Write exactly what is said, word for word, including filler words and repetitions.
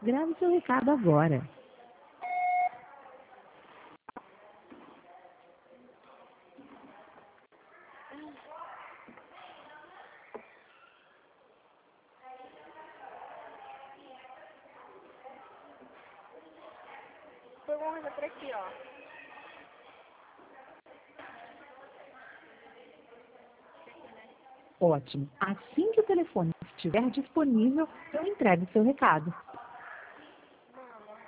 Grave seu recado agora. Foi uma coisa por aqui, ó. Ótimo. Assim que o telefone estiver disponível, eu entrego seu recado.